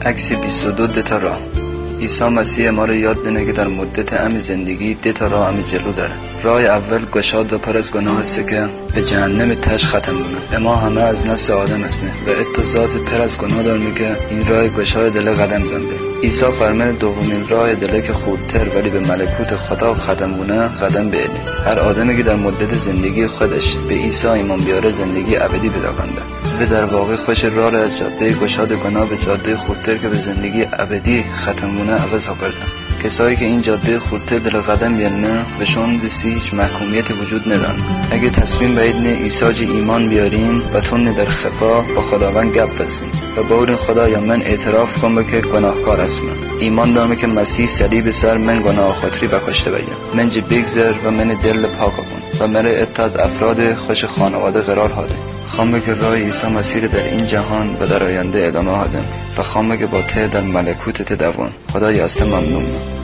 عکس 22 دتا راه. عیسی مسیح ما رو یاد دینه که در مدت همین زندگی دتا راه همین جلو داره. راه اول گشاد و پر از گناه است که به جهنم تش ختم بونه. ما همه از نسل آدم اسمه و اتزاد پر از گناه داره میگه این راه گشای دل قدم زنبه. عیسی فرمان دومین راه دل که خودتر ولی به ملکوت خدا ختم بونه قدم به اله. هر آدمی که در مدت زندگی خودش به عیسی ایمان بیاره زندگی ابدی پیدا کنه. و در واقع خوش راه را از جاده گشاد گناه به جاده خودتر که به زندگی ابدی ختم بونه عوض ها کردن. کسایی که این جاده خودتر دل قدم بیارنه بهشون دستی هیچ محکومیت وجود ندارن. اگه تصمیم باید نه عیسی جی ایمان بیارین و تون در خفا با خداوند گپ بزنین و بورین خدایا من اعتراف کنم که گناهکار هستم. ایمان دارم که مسیح صلیب سر من گناه خاطری بکشته بگم. من جی بگذر و من دل پاک کن و من ات از افراد خوش خانواده قرار هاده. خواهم که راه عیسی مسیح در این جهان و در آینده ادامه هادم و خواهم که با ته در ملکوتت دوان. خدای است ممنون.